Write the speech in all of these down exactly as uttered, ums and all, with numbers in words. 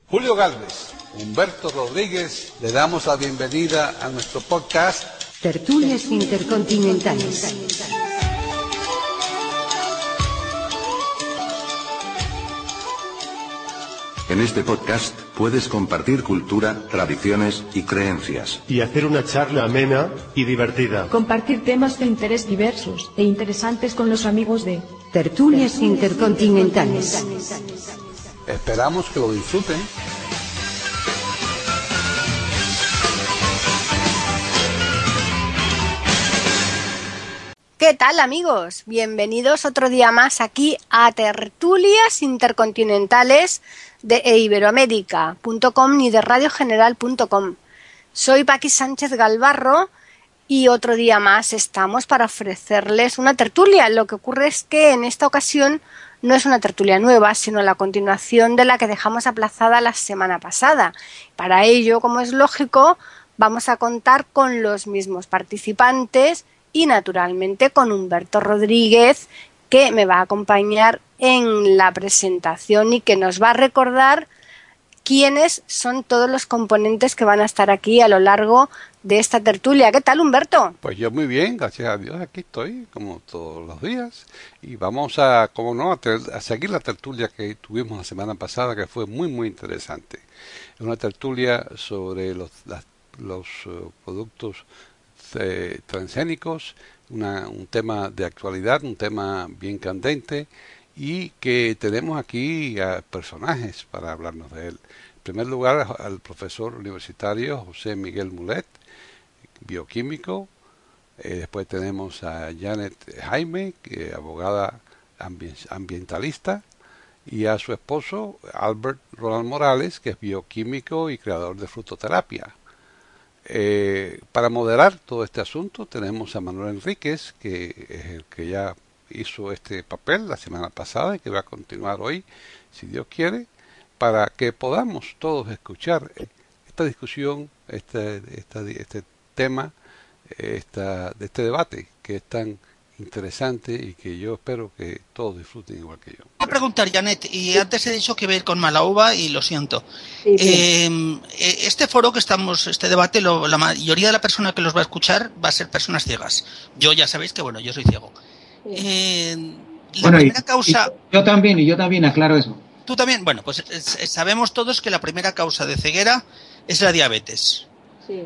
Julio Gálvez, Humberto Rodríguez, le damos la bienvenida a nuestro podcast Tertulias Intercontinentales. En este podcast puedes compartir cultura, tradiciones y creencias. Y hacer una charla amena y divertida. Compartir temas de interés diversos e interesantes con los amigos de Tertulias Intercontinentales. Esperamos que lo disfruten. ¿Qué tal, amigos? Bienvenidos otro día más aquí a Tertulias Intercontinentales de iberoamérica punto com y de radio general punto com. Soy Paqui Sánchez Galvarro y otro día más estamos para ofrecerles una tertulia. Lo que ocurre es que en esta ocasión no es una tertulia nueva, sino la continuación de la que dejamos aplazada la semana pasada. Para ello, como es lógico, vamos a contar con los mismos participantes y naturalmente con Humberto Rodríguez, que me va a acompañar en la presentación y que nos va a recordar quiénes son todos los componentes que van a estar aquí a lo largo de esta tertulia. ¿Qué tal, Humberto? Pues yo muy bien, gracias a Dios, aquí estoy, como todos los días, y vamos a, como no, a, ter, a seguir la tertulia que tuvimos la semana pasada, que fue muy, muy interesante. Es una tertulia sobre los, las, los uh, productos eh, transgénicos, una, un tema de actualidad, un tema bien candente, y que tenemos aquí a personajes para hablarnos de él. En primer lugar, al profesor universitario José Miguel Mulet, bioquímico. Eh, después tenemos a Janet Jaime, que es abogada ambi ambientalista, y a su esposo Albert Ronald Morales, que es bioquímico y creador de frutoterapia. Eh, para moderar todo este asunto tenemos a Manuel Enríquez, que es el que ya hizo este papel la semana pasada y que va a continuar hoy, si Dios quiere, para que podamos todos escuchar esta discusión, este, esta, este tema, esta, de este debate que es tan interesante y que yo espero que todos disfruten igual que yo. Voy a preguntar, Janet, y antes he dicho que ver con mala uva y lo siento. Sí, sí. Eh, este foro que estamos, este debate, lo, la mayoría de la persona que los va a escuchar va a ser personas ciegas. Yo ya sabéis que, bueno, yo soy ciego. Eh, la bueno, primera y, causa... y yo también, y yo también aclaro eso. ¿Tú también? Bueno, pues eh, sabemos todos que la primera causa de ceguera es la diabetes. Sí.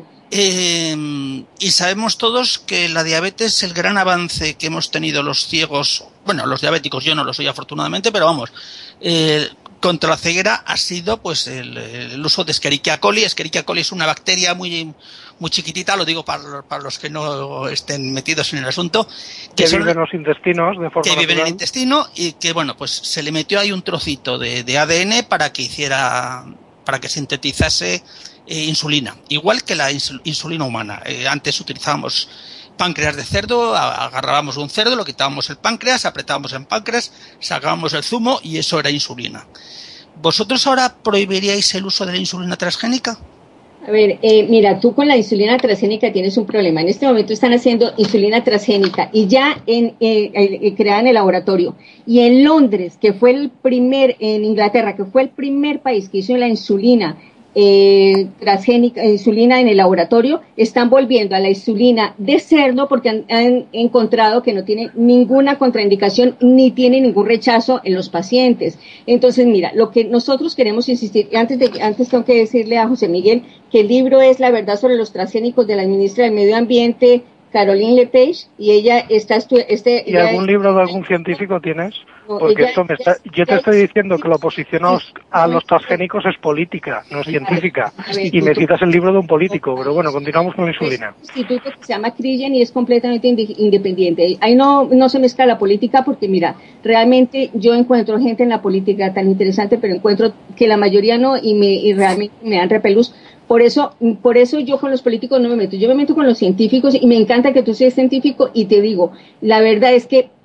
Eh, y sabemos todos que la diabetes, el gran avance que hemos tenido los ciegos, bueno, los diabéticos, yo no lo soy afortunadamente, pero vamos, eh, contra la ceguera ha sido pues el, el uso de Escherichia coli. Escherichia coli es una bacteria muy muy chiquitita, lo digo para, para los que no estén metidos en el asunto, que, que son, vive en los intestinos de forma que vive en el natural. intestino y que bueno, pues se le metió ahí un trocito de, de A D N para que hiciera, para que sintetizase Eh, insulina, igual que la insul insulina humana. Eh, antes utilizábamos páncreas de cerdo, agarrábamos un cerdo, lo quitábamos el páncreas, apretábamos el páncreas, sacábamos el zumo y eso era insulina. ¿Vosotros ahora prohibiríais el uso de la insulina transgénica? A ver, eh, mira, tú con la insulina transgénica tienes un problema. En este momento están haciendo insulina transgénica y ya en, eh, eh, creada en el laboratorio. Y en Londres, que fue el primer, en Inglaterra, que fue el primer país que hizo la insulina Eh, transgénica, insulina en el laboratorio, están volviendo a la insulina de cerdo porque han, han encontrado que no tiene ninguna contraindicación ni tiene ningún rechazo en los pacientes. Entonces, mira, lo que nosotros queremos insistir, antes de antes tengo que decirle a José Miguel que el libro es La verdad sobre los transgénicos de la ministra del Medio Ambiente, Caroline Lepage, y ella está este ¿Y algún libro de algún científico tienes? No, Porque ella, esto me está, yo te estoy diciendo que la oposición a los transgénicos es política, no es científica, y me citas el libro de un político, pero bueno, continuamos con la insulina. Es un instituto que se llama Crigen y es completamente independiente. Ahí no, no se mezcla la política porque mira, realmente yo encuentro gente en la política tan interesante, pero encuentro que la mayoría no y, me, y realmente me dan repelús. Por eso, por eso yo con los políticos no me meto, yo me meto con los científicos y me encanta que tú seas científico y te digo, la verdad es que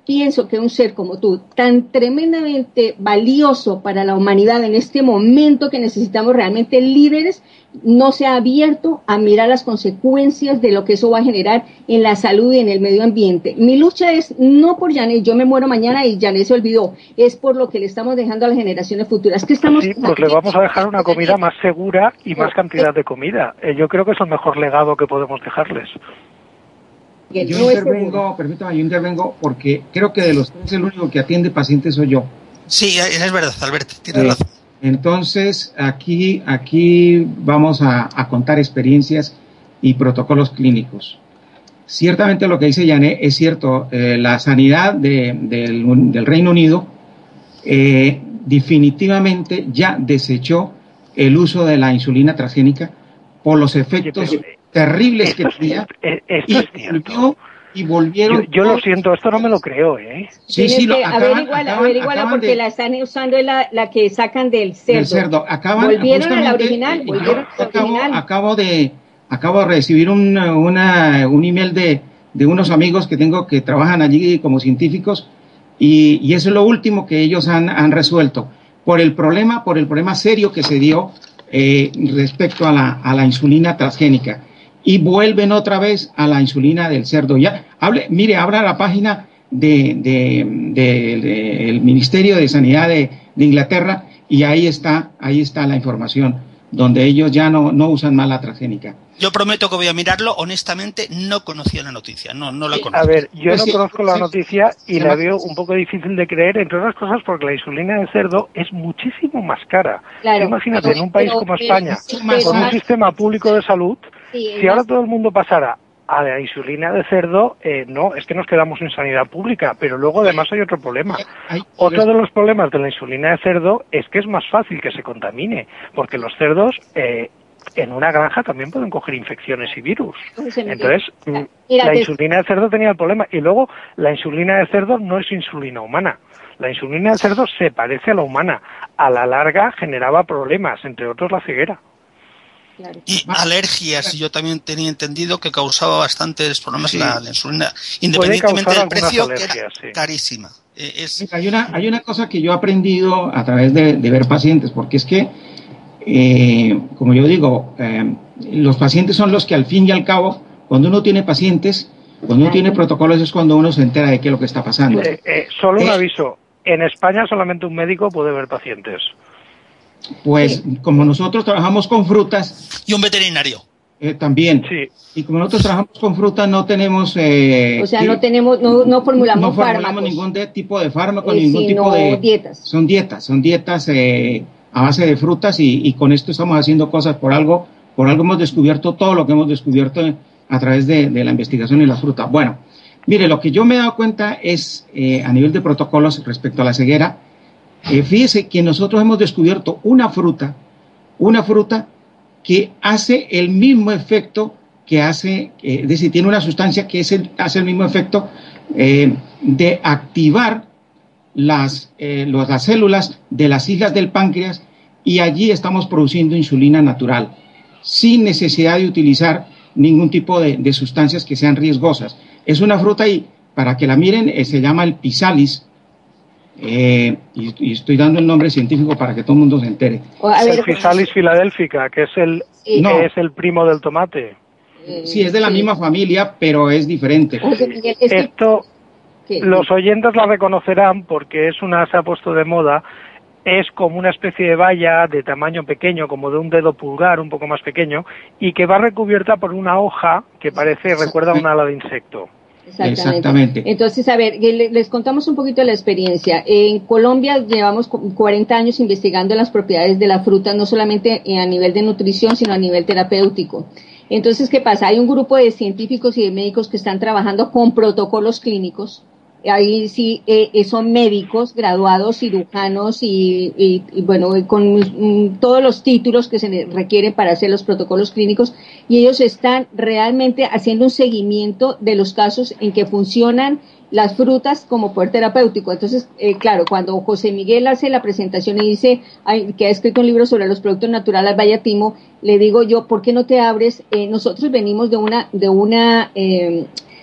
pienso que un ser como tú, tan tremendamente valioso para la humanidad en este momento que necesitamos realmente líderes, no se ha abierto a mirar las consecuencias de lo que eso va a generar en la salud y en el medio ambiente. Mi lucha es no por Janet, yo me muero mañana y Janet se olvidó, es por lo que le estamos dejando a las generaciones futuras. ¿Qué estamos sí, pues le vamos a dejar una comida más segura y más cantidad de comida. Eh, yo creo que es el mejor legado que podemos dejarles. Yo intervengo, permítame, yo intervengo porque creo que de los tres el único que atiende pacientes soy yo. Sí, es verdad, Alberto, tienes eh, razón. Entonces, aquí, aquí vamos a, a contar experiencias y protocolos clínicos. Ciertamente lo que dice Janet es cierto, eh, la sanidad de, del, del Reino Unido eh, definitivamente ya desechó el uso de la insulina transgénica por los efectos Oye, terribles que tenía y, volvió, y volvieron yo, yo lo siento, esto no me lo creo, ¿eh? Sí, sí, lo, acaban, averiguala, acaban, averiguala acaban porque de, la están usando la, la que sacan del cerdo. Del cerdo. Acaban, volvieron a la original, volvieron a la acabo, original. Acabo de, acabo de recibir un, una, un email de, de unos amigos que tengo que trabajan allí como científicos y, y eso es lo último que ellos han, han resuelto por el problema, por el problema serio que se dio eh, respecto a la, a la insulina transgénica. Y vuelven otra vez a la insulina del cerdo. Ya, hable, mire, abra la página de, de, de, de el Ministerio de Sanidad de, de Inglaterra y ahí está, ahí está la información, donde ellos ya no, no usan más la transgénica. Yo prometo que voy a mirarlo, honestamente no conocía la noticia, no, no la conozco. A ver, yo pues no sí, conozco la sí, noticia y sí, la sí, veo un poco difícil de creer, entre otras cosas porque la insulina de cerdo es muchísimo más cara. Claro, Imagínate, pero, en un país pero, como pero, España, pero, con un pero, sistema público de salud, sí, si ahora todo el mundo pasara a la insulina de cerdo, eh, no, es que nos quedamos sin sanidad pública, pero luego además hay otro problema. Otro de los problemas de la insulina de cerdo es que es más fácil que se contamine, porque los cerdos eh, en una granja también pueden coger infecciones y virus. Entonces, la insulina de cerdo tenía el problema. Y luego, la insulina de cerdo no es insulina humana. La insulina de cerdo se parece a la humana. A la larga generaba problemas, entre otros la ceguera. Y alergias, yo también tenía entendido que causaba bastantes problemas sí. la, la insulina, independientemente del precio, que era sí. carísima. Eh, es... hay, una, hay una cosa que yo he aprendido a través de, de ver pacientes, porque es que, eh, como yo digo, eh, los pacientes son los que al fin y al cabo, cuando uno tiene pacientes, cuando uno tiene protocolos es cuando uno se entera de qué es lo que está pasando. Eh, eh, solo un eh, aviso, en España solamente un médico puede ver pacientes. Pues sí. Como nosotros trabajamos con frutas... Y un veterinario. Eh, también. Sí. Y como nosotros trabajamos con frutas, no tenemos... Eh, o sea, no tenemos, no, no formulamos No formulamos fármacos. ningún de, tipo de fármaco, eh, ningún tipo de... dietas. Son dietas, son dietas eh, a base de frutas y, y con esto estamos haciendo cosas por algo, por algo hemos descubierto todo lo que hemos descubierto a través de, de la investigación en la fruta. Bueno, mire, lo que yo me he dado cuenta es, eh, a nivel de protocolos respecto a la ceguera, Eh, fíjese que nosotros hemos descubierto una fruta, una fruta que hace el mismo efecto que hace, eh, es decir, tiene una sustancia que es el, hace el mismo efecto eh, de activar las, eh, los, las células de las islas del páncreas y allí estamos produciendo insulina natural, sin necesidad de utilizar ningún tipo de, de sustancias que sean riesgosas. Es una fruta y para que la miren, eh, se llama el Pisalis. Eh, y, y estoy dando el nombre científico para que todo el mundo se entere. Es el Physalis philadelphica, que es el, sí. no. que es el primo del tomate. Sí, es de la sí. misma familia, pero es diferente. Sí. Esto, ¿qué? Los oyentes la reconocerán porque es una, se ha puesto de moda, es como una especie de baya de tamaño pequeño, como de un dedo pulgar, un poco más pequeño, y que va recubierta por una hoja que parece, recuerda a un ala de insecto. Exactamente. Exactamente. Entonces, a ver, les contamos un poquito de la experiencia. En Colombia llevamos cuarenta años investigando las propiedades de la fruta, no solamente a nivel de nutrición, sino a nivel terapéutico. Entonces, ¿qué pasa? Hay un grupo de científicos y de médicos que están trabajando con protocolos clínicos. Ahí sí eh, son médicos, graduados, cirujanos y, y, y bueno, con mm, todos los títulos que se requieren para hacer los protocolos clínicos y ellos están realmente haciendo un seguimiento de los casos en que funcionan las frutas como poder terapéutico. Entonces, eh, claro, cuando José Miguel hace la presentación y dice ay, que ha escrito un libro sobre los productos naturales Bayatimo, le digo yo, ¿por qué no te abres? Eh, nosotros venimos de una, de una, eh,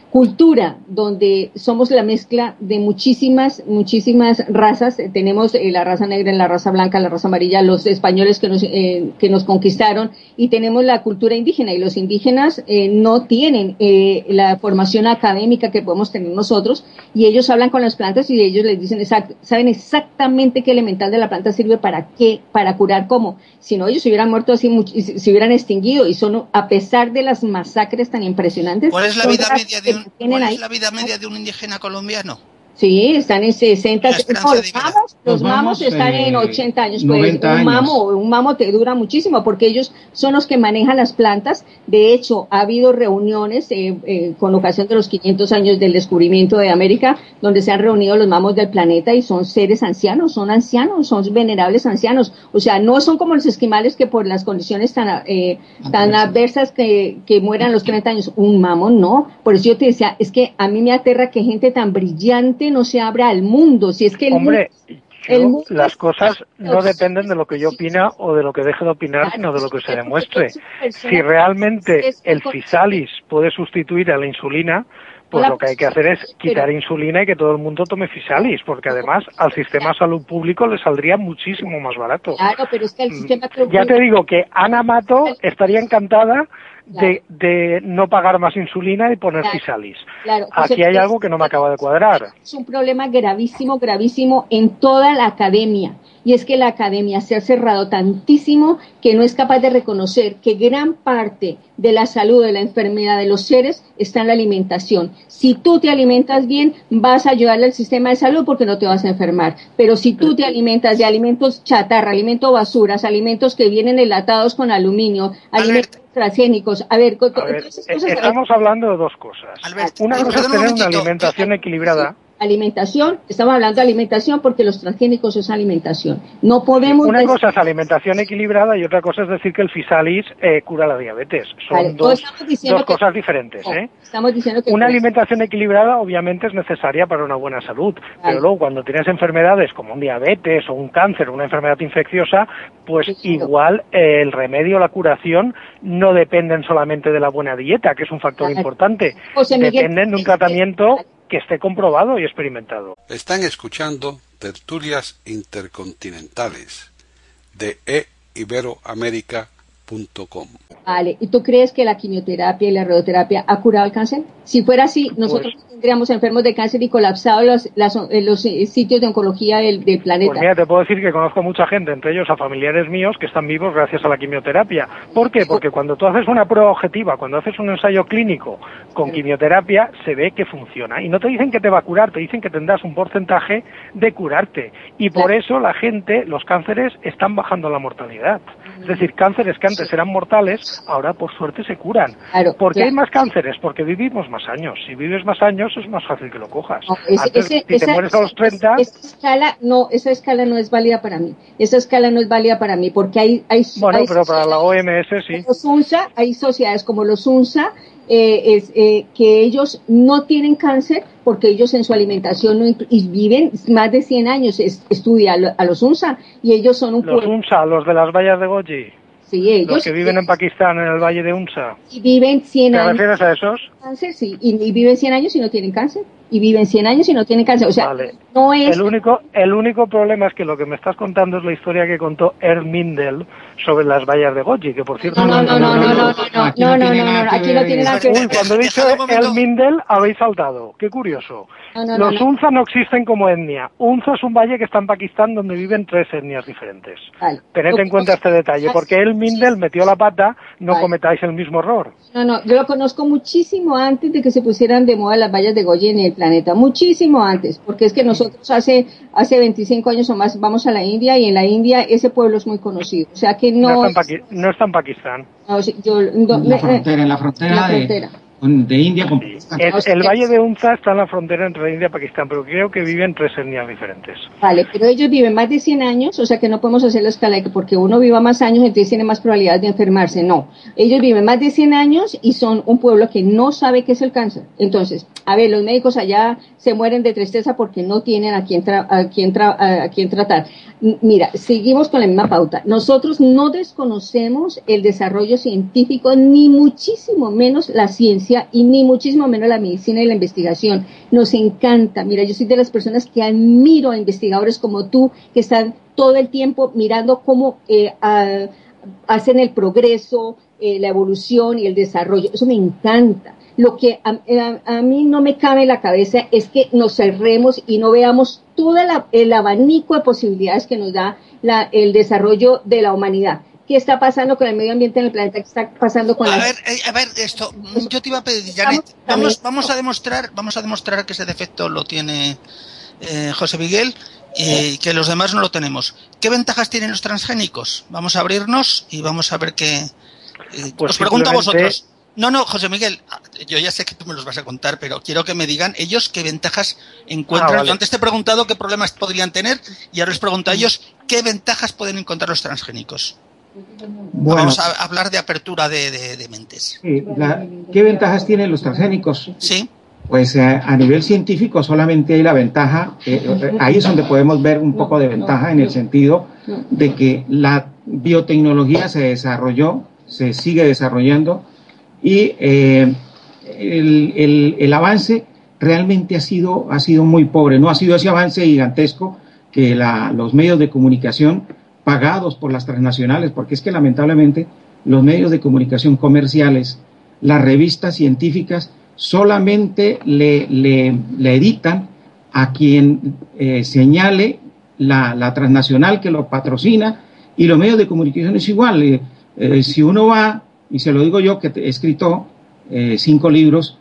cultura, donde somos la mezcla de muchísimas, muchísimas razas. Tenemos eh, la raza negra, la raza blanca, la raza amarilla, los españoles que nos, eh, que nos conquistaron, y tenemos la cultura indígena, y los indígenas eh, no tienen eh, la formación académica que podemos tener nosotros, y ellos hablan con las plantas y ellos les dicen, exact, saben exactamente qué elemental de la planta sirve para qué, para curar cómo. Si no, ellos se hubieran muerto así, se hubieran extinguido, y son, a pesar de las masacres tan impresionantes. ¿Cuál es la vida media de un ¿Cuál es la vida media de un indígena colombiano? Sí, están en sesenta. No, los mamos, los mamos están eh, en ochenta años. Pues un años. mamo, un mamo te dura muchísimo porque ellos son los que manejan las plantas. De hecho, ha habido reuniones eh, eh, con ocasión de los quinientos años del descubrimiento de América, donde se han reunido los mamos del planeta, y son seres ancianos, son ancianos, son venerables ancianos. O sea, no son como los esquimales que por las condiciones tan eh, tan adversas que, que mueran a los treinta años. Un mamo no. Por eso yo te decía, es que a mí me aterra que gente tan brillante no se abra al mundo. Si es que el Hombre, mundo, yo, el mundo las cosas no dependen de lo que yo opina o de lo que deje de opinar, sino de lo que se demuestre. Si realmente el Physalis puede sustituir a la insulina, pues lo que hay que hacer es quitar insulina y que todo el mundo tome Physalis, porque además al sistema de salud público le saldría muchísimo más barato. Claro, pero es que el sistema ya te digo que Ana Mato estaría encantada de, de no pagar más insulina y poner claro, Physalis. Claro. Aquí hay algo que no me acaba de cuadrar. Es un problema gravísimo, gravísimo en toda la academia. Y es que la academia se ha cerrado tantísimo que no es capaz de reconocer que gran parte de la salud, de la enfermedad de los seres está en la alimentación. Si tú te alimentas bien, vas a ayudarle al sistema de salud porque no te vas a enfermar. Pero si tú te alimentas de alimentos chatarra, alimentos basuras, alimentos que vienen enlatados con aluminio, alimentos transgénicos, a ver, a ver cosas, estamos hablando de dos cosas. Albert, una cosa es tener una alimentación equilibrada. Alimentación, estamos hablando de alimentación porque los transgénicos es alimentación. No podemos... Una cosa es alimentación equilibrada y otra cosa es decir que el Physalis eh, cura la diabetes. Son vale, dos, dos cosas que, diferentes. No, ¿eh? Estamos diciendo que... Una pues, alimentación equilibrada obviamente es necesaria para una buena salud, vale. Pero luego cuando tienes enfermedades como un diabetes o un cáncer o una enfermedad infecciosa, pues sí, igual eh, el remedio, la curación no dependen solamente de la buena dieta, que es un factor vale. importante. José Miguel, dependen de un tratamiento que esté comprobado y experimentado. Están escuchando Tertulias Intercontinentales de e iberoamerica punto com. Vale, ¿y tú crees que la quimioterapia y la radioterapia ha curado el cáncer? Si fuera así, nosotros pues, tendríamos enfermos de cáncer y colapsados los, las, los sitios de oncología del, del planeta. Pues mira, te puedo decir que conozco mucha gente, entre ellos a familiares míos, que están vivos gracias a la quimioterapia. ¿Por qué? Porque cuando tú haces una prueba objetiva, cuando haces un ensayo clínico con quimioterapia, se ve que funciona. Y no te dicen que te va a curar, te dicen que tendrás un porcentaje de curarte. Y por claro. eso la gente, los cánceres, están bajando la mortalidad. Es decir, cánceres que antes eran mortales, ahora por suerte se curan. Claro, ¿Por qué claro. hay más cánceres? Porque vivimos más años. Si vives más años es más fácil que lo cojas. No, ese, antes, ese, si esa, te mueres a los treinta... Esa escala, no, esa escala no es válida para mí. Esa escala no es válida para mí porque hay... hay bueno, hay pero para la O M S sí. Los UNSA, hay sociedades como los UNSA, eh, es, eh, que ellos no tienen cáncer porque ellos en su alimentación no y viven más de cien años. Es, estudia a los UNSA y ellos son un Los pueblo. UNSA, los de las vallas de Goji. Sí, ellos. Los que viven en Pakistán, en el valle de Unsa. Y viven cien años. ¿Te refieres a esos? Cáncer, sí. Y, y viven cien años y no tienen cáncer. Y viven cien años y no tienen cáncer. O sea, vale. no es... El único, el único problema es que lo que me estás contando es la historia que contó Ernst Mindel sobre las vallas de Goji, que por cierto... No, no, no, no, no, no, no, no, no, no, aquí no tiene nada que ver. Uy, cuando he dicho Ernst Mindel habéis saltado. Qué curioso. No, no, Los no, no. Unza no existen como etnia. Unza es un valle que está en Pakistán donde viven tres etnias diferentes. Vale. Tened en cuenta este detalle, porque Ernst Mindel metió la pata, no vale. cometáis el mismo error. No, no, yo lo conozco muchísimo antes de que se pusieran de moda las vallas de Goji en el planeta. Muchísimo antes, porque es que nosotros hace hace veinticinco años o más vamos a la India y en la India ese pueblo es muy conocido. O sea que no... No está en, Paqui- no está en Pakistán. No, yo, no, en la frontera, en la frontera, en la de, frontera. de India con Pakistán. Es, el valle de Unza está en la frontera entre India y Pakistán, pero creo que viven tres etnias diferentes. Vale, pero ellos viven más de cien años, o sea que no podemos hacer la escala de que porque uno viva más años, entonces tiene más probabilidades de enfermarse. No, ellos viven más de cien años y son un pueblo que no sabe qué es el cáncer. Entonces, a ver, los médicos allá se mueren de tristeza porque no tienen a quién, tra- a quién, tra- a quién tratar. M- mira, seguimos con la misma pauta. Nosotros no desconocemos el desarrollo científico, ni muchísimo menos la ciencia. ciencia y ni muchísimo menos la medicina y la investigación. Nos encanta. Mira, yo soy de las personas que admiro a investigadores como tú, que están todo el tiempo mirando cómo eh, a, hacen el progreso, eh, la evolución y el desarrollo. Eso me encanta. Lo que a, a, a mí no me cabe en la cabeza es que nos cerremos y no veamos todo el abanico de posibilidades que nos da la, el desarrollo de la humanidad. ¿Qué está pasando con el medio ambiente en el planeta? ¿Qué está pasando con a la... ver, a ver, esto, yo te iba a pedir, Janet, vamos, vamos a demostrar, vamos a demostrar que ese defecto lo tiene eh, José Miguel y que los demás no lo tenemos. ¿Qué ventajas tienen los transgénicos? Vamos a abrirnos y vamos a ver qué. Eh, pues os pregunto a vosotros. No, no, José Miguel, yo ya sé que tú me los vas a contar, pero quiero que me digan ellos qué ventajas encuentran. Ah, vale. Yo antes te he preguntado qué problemas podrían tener y ahora les pregunto a ellos qué ventajas pueden encontrar los transgénicos. Bueno, vamos a hablar de apertura de, de, de mentes. Sí, la, ¿qué ventajas tienen los transgénicos? Sí. Pues eh, a nivel científico solamente hay la ventaja, eh, ahí es donde podemos ver un poco de ventaja en el sentido de que la biotecnología se desarrolló, se sigue desarrollando y eh, el, el, el avance realmente ha sido, ha sido muy pobre, no ha sido ese avance gigantesco que la, los medios de comunicación pagados por las transnacionales, porque es que lamentablemente los medios de comunicación comerciales, las revistas científicas, solamente le, le, le editan a quien eh, señale la, la transnacional que lo patrocina, y los medios de comunicación es igual. Eh, eh, si uno va, y se lo digo yo que he escrito eh, cinco libros,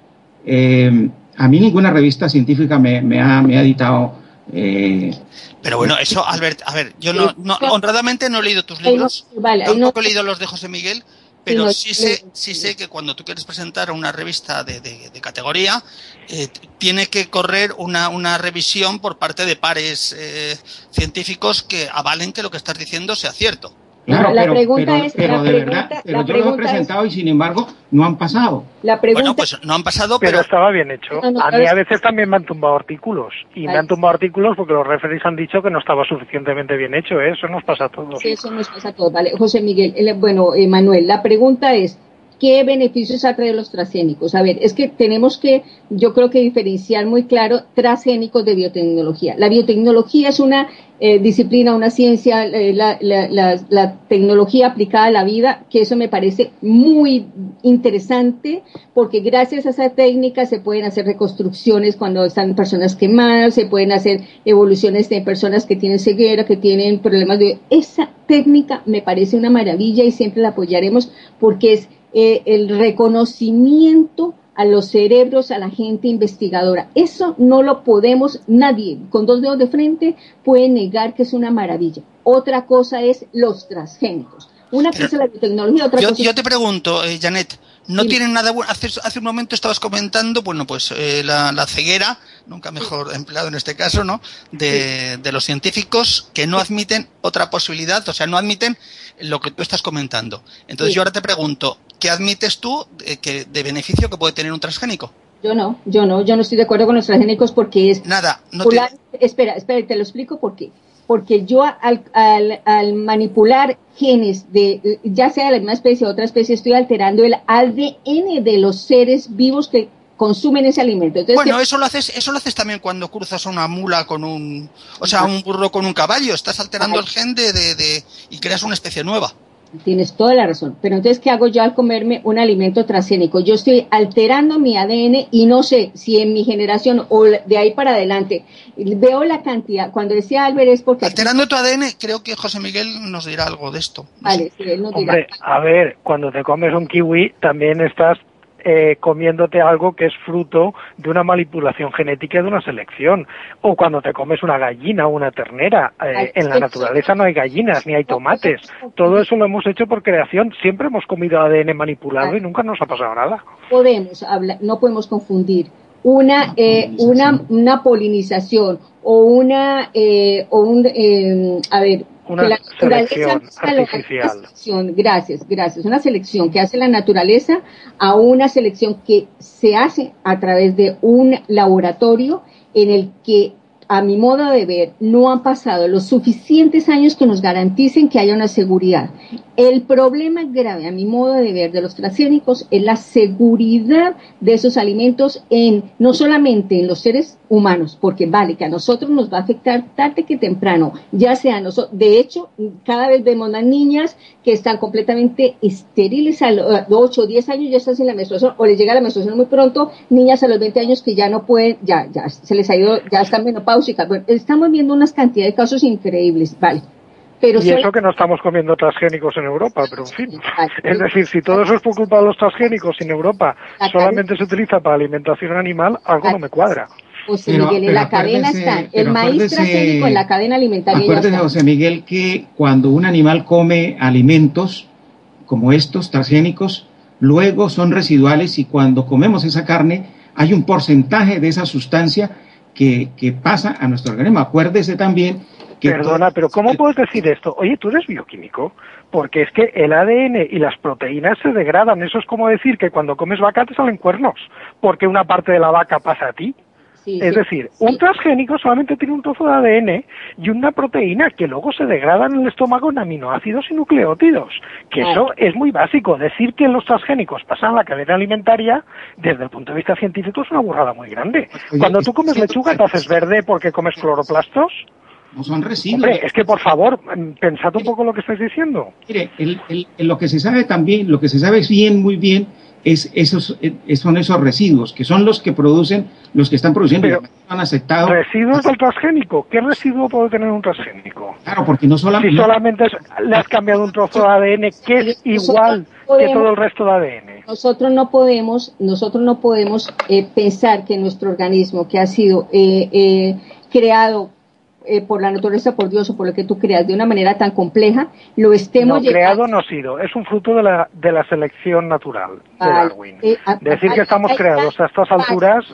eh, a mí ninguna revista científica me, me, ha, me ha editado. Eh, Pero bueno, eso, Albert, a ver, yo no, no honradamente no he leído tus libros, vale, tampoco no, he leído los de José Miguel, pero sí sé, sí sé que cuando tú quieres presentar una revista de, de, de categoría, eh, tiene que correr una, una revisión por parte de pares eh, científicos que avalen que lo que estás diciendo sea cierto. Claro, la pero, pregunta pero, es, pero la de pregunta, verdad, pero la yo los he presentado es, y sin embargo no han pasado. La pregunta, bueno, pues no han pasado, pero, pero estaba bien hecho. No, no, a mí a veces también me han tumbado artículos y Ay. me han tumbado artículos porque los referees han dicho que no estaba suficientemente bien hecho, ¿eh? Eso nos pasa a todos. Sí, eso nos pasa a todos, vale. José Miguel, eh, bueno, eh, Manuel, la pregunta es, ¿qué beneficios ha traído los transgénicos? A ver, es que tenemos que, yo creo que diferenciar muy claro transgénicos de biotecnología. La biotecnología es una eh, disciplina, una ciencia, eh, la, la, la, la tecnología aplicada a la vida, que eso me parece muy interesante, porque gracias a esa técnica se pueden hacer reconstrucciones cuando están personas quemadas, se pueden hacer evoluciones de personas que tienen ceguera, que tienen problemas de... Esa técnica me parece una maravilla y siempre la apoyaremos porque es Eh, el reconocimiento a los cerebros, a la gente investigadora. Eso no lo podemos, nadie con dos dedos de frente puede negar que es una maravilla. Otra cosa es los transgénicos. Una cosa es la biotecnología, otra yo, cosa yo es... te pregunto, eh, Janet, ¿no sí. tienen nada bueno? Hace, hace un momento estabas comentando, bueno, pues eh, la, la ceguera, nunca mejor sí. empleado en este caso, ¿no? De, sí. de los científicos que no admiten otra posibilidad, o sea, no admiten lo que tú estás comentando. Entonces sí. yo ahora te pregunto, ¿qué admites tú de, que, de beneficio que puede tener un transgénico? Yo no, yo no, yo no estoy de acuerdo con los transgénicos porque es... Nada, no te... te... Espera, espera, te lo explico por qué. Porque yo al, al, al manipular genes de, ya sea de la misma especie o otra especie, estoy alterando el A D N de los seres vivos que consumen ese alimento. Entonces, bueno, ¿qué? eso lo haces, eso lo haces también cuando cruzas a una mula con un, o sea, un burro con un caballo. Estás alterando el gen de, de, de y creas una especie nueva. Tienes toda la razón. Pero entonces, ¿qué hago yo al comerme un alimento transgénico? Yo estoy alterando mi A D N y no sé si en mi generación o de ahí para adelante veo la cantidad. Cuando decía Albert es porque... Alterando tu A D N, creo que José Miguel nos dirá algo de esto. No vale, sé. sí, él nos dirá. Hombre, a ver, cuando te comes un kiwi también estás eh, comiéndote algo que es fruto de una manipulación genética de una selección. O cuando te comes una gallina o una ternera. Eh, en la naturaleza no hay gallinas ni hay tomates. Todo eso lo hemos hecho por creación. Siempre hemos comido A D N manipulado y nunca nos ha pasado nada. Podemos hablar, no podemos confundir una eh, una una polinización o una eh, o un eh, a ver una que la selección naturaleza artificial. Una selección, gracias, gracias. Una selección que hace la naturaleza a una selección que se hace a través de un laboratorio en el que, a mi modo de ver, no han pasado los suficientes años que nos garanticen que haya una seguridad. El problema grave, a mi modo de ver, de los transgénicos es la seguridad de esos alimentos en no solamente en los seres humanos, porque vale, que a nosotros nos va a afectar tarde que temprano, ya sea nosotros, de hecho, cada vez vemos las niñas que están completamente estériles a los ocho o diez años, ya están sin la menstruación, o les llega la menstruación muy pronto, niñas a los veinte años que ya no pueden, ya, ya se les ha ido, ya están menopáusicas. Bueno, estamos viendo unas cantidades de casos increíbles, vale. Pero y eso que no estamos comiendo transgénicos en Europa, pero en fin. Es decir, si todo eso es por culpa de los transgénicos y en Europa solamente se utiliza para alimentación animal, algo no me cuadra. José Miguel, pero, en la cadena están, el maíz transgénico en la cadena alimentaria. Acuérdese, José Miguel, que cuando un animal come alimentos como estos transgénicos, luego son residuales y cuando comemos esa carne hay un porcentaje de esa sustancia que, que pasa a nuestro organismo. Acuérdese también que... Perdona, pero ¿cómo puedes decir esto? Oye, ¿tú eres bioquímico? Porque es que el A D N y las proteínas se degradan. Eso es como decir que cuando comes vaca te salen cuernos, porque una parte de la vaca pasa a ti. Sí, es sí, decir, sí. un transgénico solamente tiene un trozo de A D N y una proteína que luego se degrada en el estómago en aminoácidos y nucleótidos. Que ah. eso es muy básico. Decir que los transgénicos pasan a la cadena alimentaria, desde el punto de vista científico, es una burrada muy grande. Oye, Cuando tú comes lechuga, ¿te haces verde porque comes cloroplastos? No son residuos. Hombre, es que por favor, pensad un poco lo que estáis diciendo. Mire, el, el, el, lo que se sabe también, lo que se sabe bien, muy bien, es esos, es, son esos residuos, que son los que producen, los que están produciendo, pero, han aceptado. ¿Residuos del transgénico? ¿Qué residuo puede tener un transgénico? Claro, porque no solamente... Si solamente es, le has cambiado un trozo de A D N que es igual podemos, que todo el resto de A D N. Nosotros no podemos, nosotros no podemos eh, pensar que nuestro organismo, que ha sido eh, eh, creado Eh, por la naturaleza, por Dios o por lo que tú creas de una manera tan compleja, lo estemos no, llegando... creado no ha sido, es un fruto de la, de la selección natural de vale. Darwin. Eh, a, Decir a, que estamos a, creados a estas vale. alturas,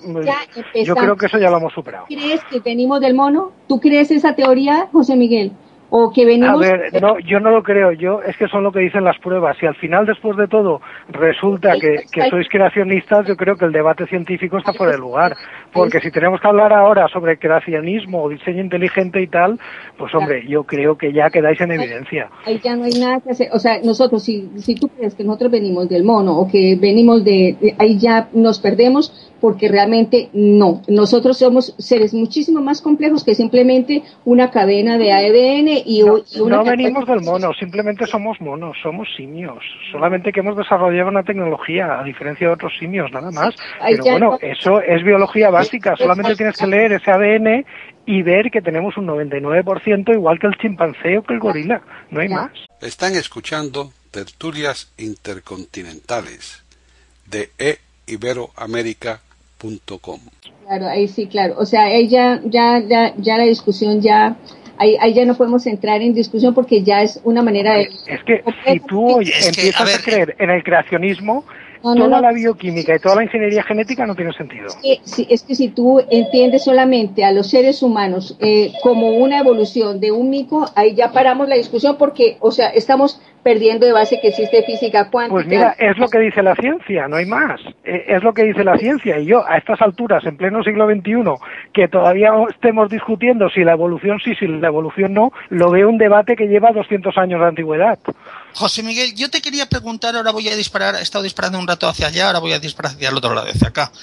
yo creo que eso ya lo hemos superado. ¿Crees que venimos del mono? ¿Tú crees esa teoría, José Miguel? ¿O que venimos...? A ver, no, yo no lo creo, yo es que son lo que dicen las pruebas. Si al final, después de todo, resulta que, que sois creacionistas, yo creo que el debate científico está fuera de lugar. Porque si tenemos que hablar ahora sobre creacionismo o diseño inteligente y tal, pues hombre, yo creo que ya quedáis en evidencia. Ahí ya no hay nada que hacer. O sea, nosotros, si, si tú crees que nosotros venimos del mono o que venimos de... de ahí ya nos perdemos, porque realmente no. Nosotros somos seres muchísimo más complejos que simplemente una cadena de A D N y, no, y una... No venimos del mono, simplemente somos monos, somos simios. Solamente que hemos desarrollado una tecnología, a diferencia de otros simios, nada más. Pero bueno, no... eso es biología básica, solamente tienes que leer ese A D N y ver que tenemos un noventa y nueve por ciento igual que el chimpancé o que el gorila, no hay más. Están escuchando Tertulias Intercontinentales de e iberoamerica punto com. Claro, ahí sí, claro. O sea, ahí ya, ya, ya, ya la discusión ya, ahí, ahí ya no podemos entrar en discusión porque ya es una manera de... Es que si tú es empiezas que, a, ver, a creer en el creacionismo, no, no, no, toda la bioquímica y toda la ingeniería genética no tiene sentido. Es que, si, es que si tú entiendes solamente a los seres humanos eh, como una evolución de un mico, ahí ya paramos la discusión porque, o sea, estamos perdiendo de base que existe física cuántica. Pues mira, es lo que dice la ciencia, no hay más. Es lo que dice la ciencia. Y yo, a estas alturas, en pleno siglo veintiuno, que todavía estemos discutiendo si la evolución sí, si la evolución no, lo veo un debate que lleva doscientos años de antigüedad. José Miguel, yo te quería preguntar, ahora voy a disparar, he estado disparando un rato hacia allá, ahora voy a disparar hacia el otro lado, hacia acá.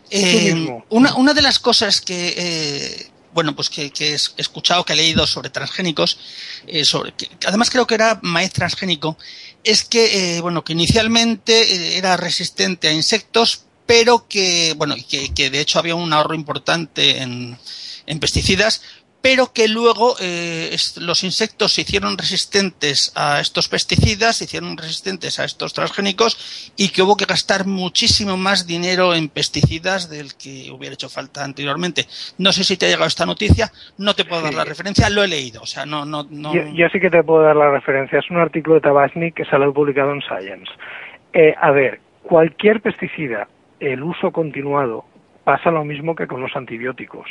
Eh, una, una de las cosas que... Eh, bueno, pues que, que he escuchado, que he leído sobre transgénicos, eh, sobre que además creo que era maíz transgénico, es que, eh, bueno, que inicialmente eh, era resistente a insectos, pero que, bueno, que, que de hecho había un ahorro importante en, en pesticidas, pero que luego eh, los insectos se hicieron resistentes a estos pesticidas, se hicieron resistentes a estos transgénicos y que hubo que gastar muchísimo más dinero en pesticidas del que hubiera hecho falta anteriormente. No sé si te ha llegado esta noticia, no te puedo sí. dar la referencia, lo he leído, o sea, no... no, no... Yo, yo sí que te puedo dar la referencia, es un artículo de Tabachnik que sale publicado en Science. Eh, a ver, cualquier pesticida, el uso continuado, pasa lo mismo que con los antibióticos.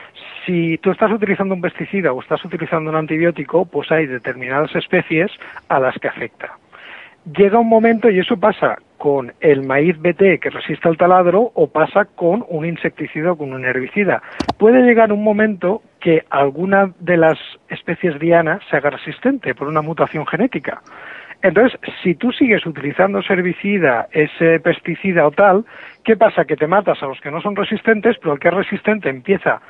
Si tú estás utilizando un pesticida o estás utilizando un antibiótico, pues hay determinadas especies a las que afecta. Llega un momento, y eso pasa con el maíz B T que resiste al taladro o pasa con un insecticida o con un herbicida. Puede llegar un momento que alguna de las especies dianas se haga resistente por una mutación genética. Entonces, si tú sigues utilizando ese herbicida, ese pesticida o tal, ¿qué pasa? Que te matas a los que no son resistentes, pero el que es resistente empieza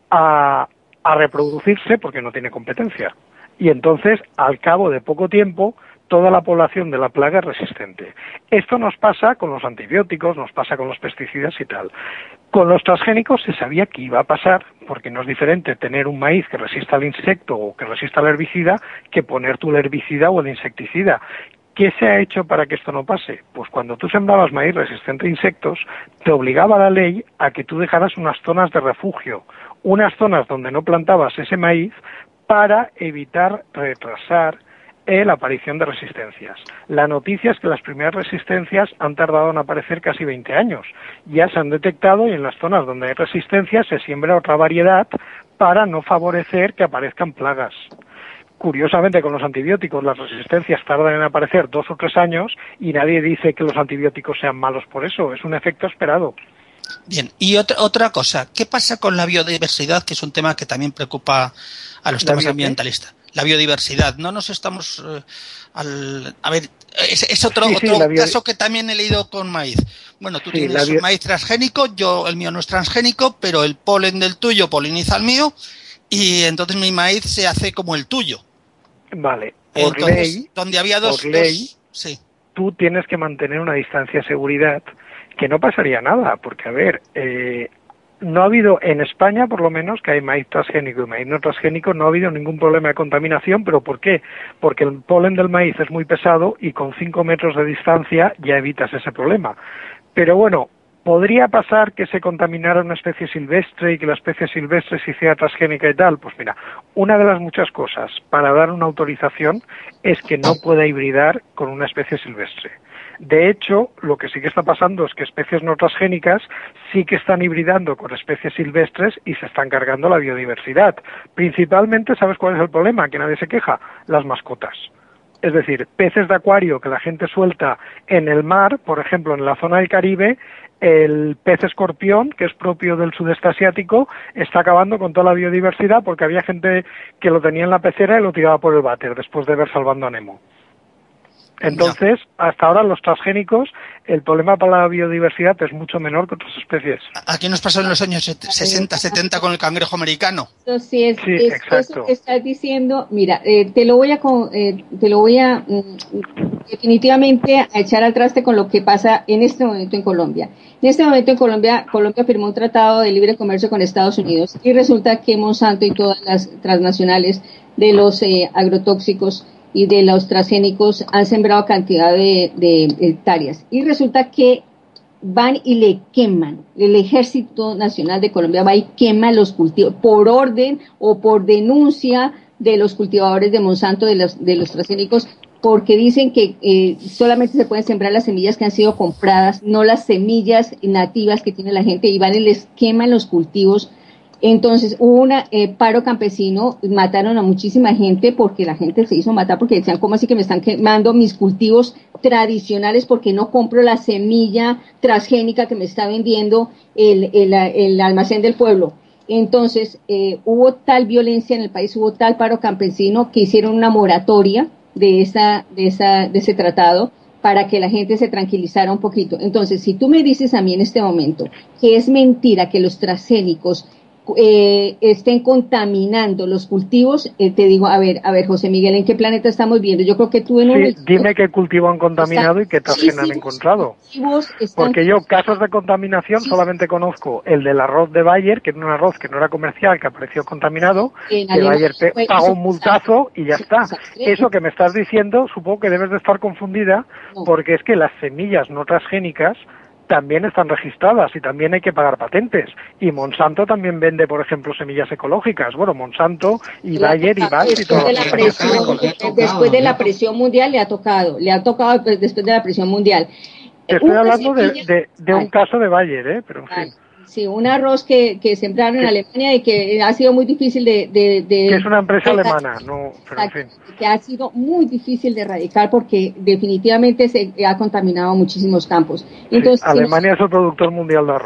a, a reproducirse porque no tiene competencia. Y entonces, al cabo de poco tiempo, toda la población de la plaga es resistente. Esto nos pasa con los antibióticos, nos pasa con los pesticidas y tal. Con los transgénicos se sabía que iba a pasar, porque no es diferente tener un maíz que resista al insecto o que resista al herbicida que poner tú el herbicida o el insecticida. ¿Qué se ha hecho para que esto no pase? Pues cuando tú sembrabas maíz resistente a insectos, te obligaba la ley a que tú dejaras unas zonas de refugio, unas zonas donde no plantabas ese maíz para evitar retrasar eh, la aparición de resistencias. La noticia es que las primeras resistencias han tardado en aparecer casi veinte años. Ya se han detectado y en las zonas donde hay resistencias se siembra otra variedad para no favorecer que aparezcan plagas. Curiosamente, con los antibióticos las resistencias tardan en aparecer dos o tres años y nadie dice que los antibióticos sean malos por eso, es un efecto esperado. Bien, y otra, otra cosa, ¿qué pasa con la biodiversidad, que es un tema que también preocupa a los temas ambientalistas? La biodiversidad, no nos estamos... Eh, al, a ver, es, es otro, sí, sí, otro bio... caso que también he leído con maíz. Bueno, tú sí, tienes bio... un maíz transgénico, yo el mío no es transgénico, pero el polen del tuyo poliniza el mío y entonces mi maíz se hace como el tuyo. Vale, por entonces, ley, donde había dos, por ley dos, sí. tú tienes que mantener una distancia de seguridad que no pasaría nada, porque a ver, eh, no ha habido en España, por lo menos, que hay maíz transgénico y maíz no transgénico, no ha habido ningún problema de contaminación, pero ¿por qué? Porque el polen del maíz es muy pesado y con cinco metros de distancia ya evitas ese problema. Pero bueno, ¿podría pasar que se contaminara una especie silvestre y que la especie silvestre se hiciera transgénica y tal? Pues mira, una de las muchas cosas para dar una autorización es que no pueda hibridar con una especie silvestre. De hecho, lo que sí que está pasando es que especies no transgénicas sí que están hibridando con especies silvestres y se están cargando la biodiversidad. Principalmente, ¿sabes cuál es el problema? Que nadie se queja, las mascotas. Es decir, peces de acuario que la gente suelta en el mar, por ejemplo, en la zona del Caribe, el pez escorpión, que es propio del sudeste asiático, está acabando con toda la biodiversidad porque había gente que lo tenía en la pecera y lo tiraba por el váter después de ver Salvando a Nemo. Entonces, no. hasta ahora los transgénicos, el problema para la biodiversidad es mucho menor que otras especies. Aquí nos pasó en los años sesenta, setenta con el cangrejo americano. Eso sí, es, sí, es eso que estás diciendo. Mira, eh, te lo voy a, eh, te lo voy a mm, definitivamente a echar al traste con lo que pasa en este momento en Colombia. En este momento en Colombia, Colombia firmó un tratado de libre comercio con Estados Unidos y resulta que Monsanto y todas las transnacionales de los eh, agrotóxicos y de los transgénicos han sembrado cantidad de, de hectáreas. Y resulta que van y le queman, el Ejército Nacional de Colombia va y quema los cultivos, por orden o por denuncia de los cultivadores de Monsanto, de los, de los transgénicos, porque dicen que eh, solamente se pueden sembrar las semillas que han sido compradas, no las semillas nativas que tiene la gente, y van y les queman los cultivos. Entonces hubo un eh, paro campesino, mataron a muchísima gente porque la gente se hizo matar porque decían, ¿cómo así que me están quemando mis cultivos tradicionales porque no compro la semilla transgénica que me está vendiendo el, el, el almacén del pueblo? Entonces eh, hubo tal violencia en el país, hubo tal paro campesino que hicieron una moratoria de, esa, de, esa, de ese tratado para que la gente se tranquilizara un poquito. Entonces, si tú me dices a mí en este momento que es mentira que los transgénicos Eh, estén contaminando los cultivos, eh, te digo, a ver, a ver, José Miguel, ¿en qué planeta estamos viendo? Yo creo que tú en un... Sí, dime qué cultivo han contaminado y qué transgénico han encontrado. Porque yo casos de contaminación sí, solamente conozco el del arroz de Bayer, que era un arroz que no era comercial, que apareció contaminado, que Bayer pe- pagó un multazo y ya está. Eso que me estás diciendo, supongo que debes de estar confundida, no. porque es que las semillas no transgénicas también están registradas y también hay que pagar patentes. Y Monsanto también vende, por ejemplo, semillas ecológicas. Bueno, Monsanto y Bayer y Bayer y todo. De la presión, después de la presión mundial le ha tocado, le ha tocado después de la presión mundial. Te estoy hablando de, de, de un caso de Bayer, ¿eh? Pero en fin. Sí, un arroz que, que sembraron en Alemania y que ha sido muy difícil de... de, de que es una empresa de, alemana, no, pero en fin. Que ha sido muy difícil de erradicar porque definitivamente se ha contaminado muchísimos campos. Entonces, sí, Alemania si nos... es el productor mundial de arroz.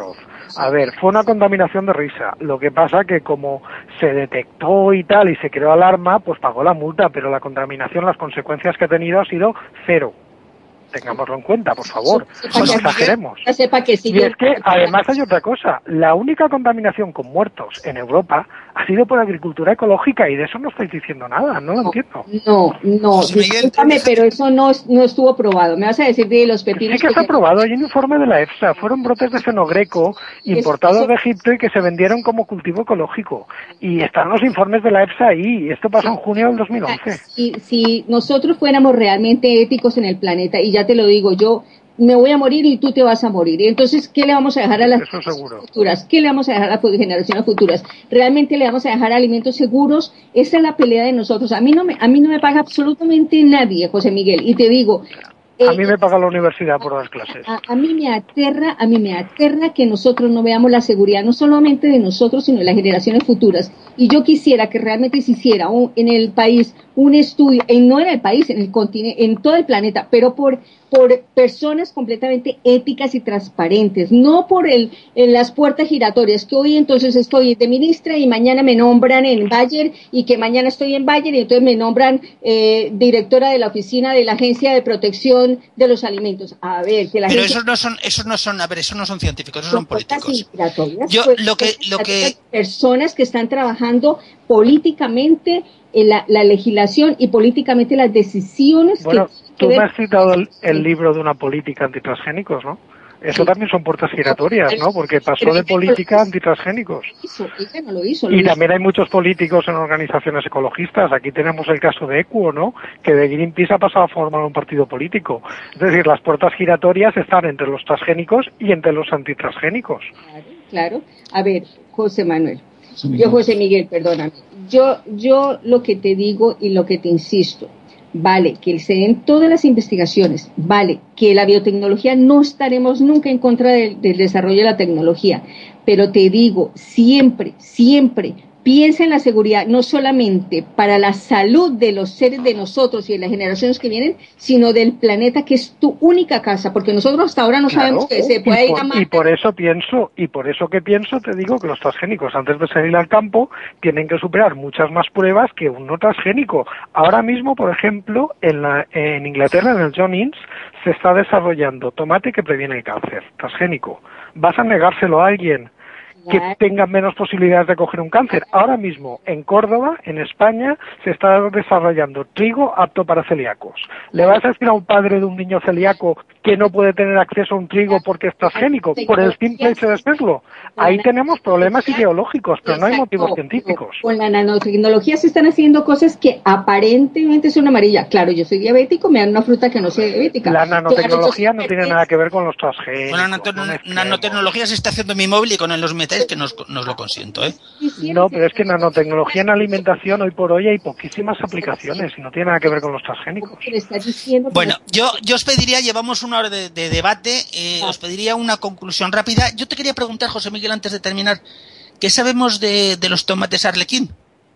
A ver, fue una contaminación de risa. Lo que pasa que como se detectó y tal y se creó alarma, pues pagó la multa, pero la contaminación, las consecuencias que ha tenido ha sido cero. Tengámoslo en cuenta, por favor, no exageremos. Sepa que sí. Y es que además hay otra cosa, la única contaminación con muertos en Europa ha sido por agricultura ecológica y de eso no estáis diciendo nada, no lo entiendo. No, no, discúlpame, pero eso no, no estuvo probado. Me vas a decir de los pepinos. Sí que está probado, hay un informe de la EFSA, fueron brotes de fenogreco importados de Egipto y que se vendieron como cultivo ecológico. Y están los informes de la EFSA ahí, esto pasó en junio del dos mil once. Si, si nosotros fuéramos realmente éticos en el planeta, y ya te lo digo, yo me voy a morir y tú te vas a morir. Entonces, ¿qué le vamos a dejar a las futuras? ¿Qué le vamos a dejar a las generaciones futuras? ¿Realmente le vamos a dejar alimentos seguros? Esa es la pelea de nosotros. A mí no me, a mí no me paga absolutamente nadie, José Miguel. Y te digo, a mí me paga la universidad por las clases. A, a mí me aterra, a mí me aterra que nosotros no veamos la seguridad, no solamente de nosotros, sino de las generaciones futuras. Y yo quisiera que realmente se hiciera un, en el país un estudio, en, no en el país, en el continente, en todo el planeta, pero por por personas completamente éticas y transparentes, no por el en las puertas giratorias, que hoy entonces estoy de ministra y mañana me nombran en Bayer y que mañana estoy en Bayer y entonces me nombran eh, directora de la oficina de la Agencia de Protección de los Alimentos. A ver, que la Pero gente... esos no son, esos no son, a ver, esos no son científicos, esos son políticos. Yo pues, lo que, lo que personas que están trabajando políticamente en la, la legislación y políticamente las decisiones bueno, que... Tú me has citado el, el libro de una política antitransgénicos, ¿no? Eso sí. También son puertas giratorias, ¿no? Porque pasó de política a antitransgénicos. Ella no lo hizo, lo y hizo. También hay muchos políticos en organizaciones ecologistas. Aquí tenemos el caso de Equo, ¿no? Que de Greenpeace ha pasado a formar un partido político. Es decir, las puertas giratorias están entre los transgénicos y entre los antitransgénicos. Claro, claro. A ver, José Manuel. Yo, José Miguel, perdóname. Yo, yo lo que te digo y lo que te insisto, vale, que se den todas las investigaciones, vale, que la biotecnología no estaremos nunca en contra del, del desarrollo de la tecnología, pero te digo, siempre, siempre, piensa en la seguridad, no solamente para la salud de los seres de nosotros y de las generaciones que vienen, sino del planeta que es tu única casa, porque nosotros hasta ahora no claro, sabemos que se puede ir a Marte. Y por eso pienso, y por eso que pienso, te digo que los transgénicos, antes de salir al campo, tienen que superar muchas más pruebas que un no transgénico. Ahora mismo, por ejemplo, en, la, en Inglaterra, en el John Innes, se está desarrollando tomate que previene el cáncer, transgénico. ¿Vas a negárselo a alguien que tengan menos posibilidades de coger un cáncer? Ahora mismo, en Córdoba, en España, se está desarrollando trigo apto para celíacos. ¿Le vas a decir a un padre de un niño celíaco que no puede tener acceso a un trigo porque es transgénico, por el simple hecho de serlo? Ahí tenemos problemas ideológicos, pero no hay motivos científicos. Con la nanotecnología se están haciendo cosas que aparentemente son amarillas. Claro, yo soy diabético, me dan una fruta que no sea diabética. La nanotecnología no tiene nada que ver con los transgénicos. Con la no nanotecnología se está haciendo en mi móvil y con los metáis que nos, nos lo consiento, ¿eh? No, pero es que nanotecnología en alimentación hoy por hoy hay poquísimas aplicaciones y no tiene nada que ver con los transgénicos. Bueno, yo, yo os pediría, llevamos una hora de, de debate, eh, os pediría una conclusión rápida. Yo te quería preguntar, José Miguel, antes de terminar, ¿qué sabemos de, de los tomates Arlequín?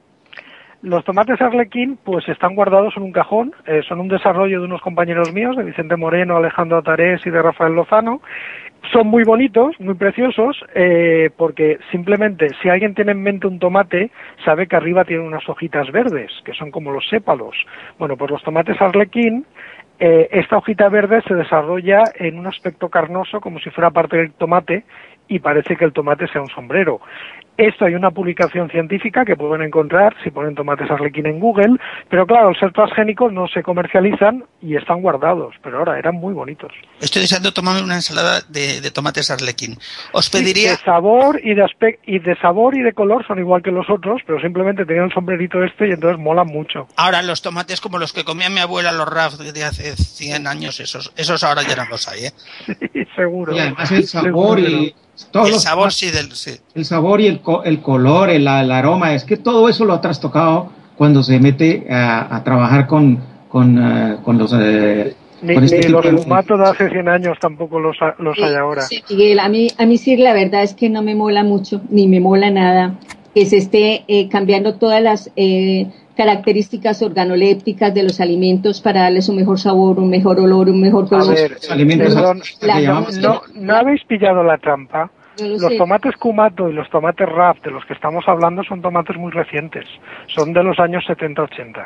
Los tomates Arlequín pues están guardados en un cajón, eh, son un desarrollo de unos compañeros míos, de Vicente Moreno, Alejandro Atarés y de Rafael Lozano. Son muy bonitos, muy preciosos, eh, porque simplemente si alguien tiene en mente un tomate, sabe que arriba tiene unas hojitas verdes, que son como los sépalos. Bueno, pues los tomates Arlequín, eh, esta hojita verde se desarrolla en un aspecto carnoso, como si fuera parte del tomate, y parece que el tomate sea un sombrero. Esto hay una publicación científica que pueden encontrar si ponen tomates Arlequín en Google, pero claro, al ser transgénicos no se comercializan y están guardados, pero ahora eran muy bonitos. Estoy deseando tomarme una ensalada de, de tomates Arlequín. Os pediría... Sí, de sabor y de aspecto, y de sabor y de color son igual que los otros, pero simplemente tenían el sombrerito este y entonces molan mucho. Ahora los tomates como los que comía mi abuela, los R A F de hace cien años, esos esos ahora ya no los hay, ¿eh? Sí, seguro. Y además el sabor y... Todos el los, sabor sí del sí. El sabor y el, el color, el, el aroma, es que todo eso lo ha trastocado cuando se mete a, a trabajar con, con, uh, con los... Uh, ni con este ni tipo los de... rumatos de hace cien años tampoco los, los sí, hay ahora. Sí, Miguel, a mí, a mí sí la verdad es que no me mola mucho, ni me mola nada, que se esté eh, cambiando todas las... Eh, características organolépticas de los alimentos para darles un mejor sabor, un mejor olor, un mejor color. A ver, los alimentos perdón, la, no, no, no habéis pillado la trampa. los tomates Kumato y los tomates Raf de los que estamos hablando son tomates muy recientes, son de los años setenta ochenta.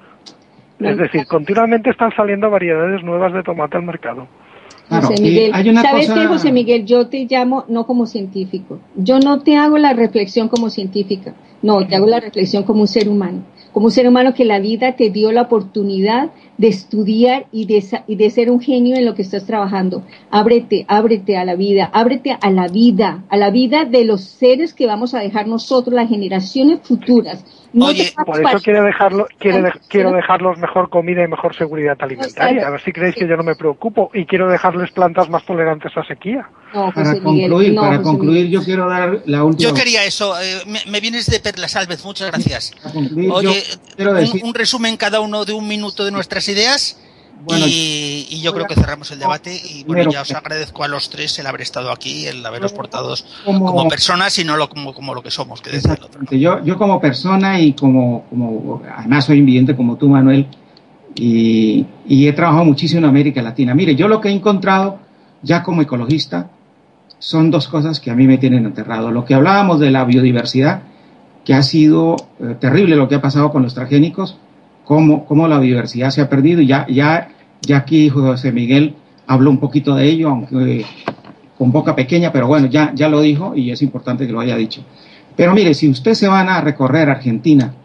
Es decir, continuamente están saliendo variedades nuevas de tomate al mercado. Claro, José Miguel, hay una ¿sabes cosa... qué, José Miguel? Yo te llamo no como científico. Yo no te hago la reflexión como científica. No, te hago la reflexión como un ser humano. Como un ser humano que la vida te dio la oportunidad de estudiar y de, y de ser un genio en lo que estás trabajando. Ábrete, ábrete a la vida, ábrete a la vida, a la vida de los seres que vamos a dejar nosotros, las generaciones futuras. No Oye, por eso quiero dejarlo, quiero, de, quiero dejarlos mejor comida y mejor seguridad alimentaria. A ver si creéis que yo no me preocupo y quiero dejarles plantas más tolerantes a sequía. No, para Miguel, concluir, no, para José concluir, Miguel. Yo quiero dar la última. Yo quería eso. Eh, me, me vienes de perlas, Alves. Muchas gracias. Concluir, Oye, un, un resumen cada uno de un minuto de nuestras ideas. Bueno, y, y yo creo que cerramos el debate y bueno, ya os agradezco a los tres el haber estado aquí, el haberos portado como, como personas y no lo, como, como lo que somos, que decía el otro, ¿no? yo, yo como persona y como, como además soy invidente como tú, Manuel, y, y he trabajado muchísimo en América Latina. Mire, yo lo que he encontrado ya como ecologista son dos cosas que a mí me tienen aterrado. Lo que hablábamos de la biodiversidad, que ha sido eh, terrible lo que ha pasado con los transgénicos, cómo, cómo la biodiversidad se ha perdido, y ya, ya, ya aquí José Miguel habló un poquito de ello, aunque eh, con boca pequeña, pero bueno, ya, ya lo dijo y es importante que lo haya dicho. Pero mire, si ustedes se van a recorrer Argentina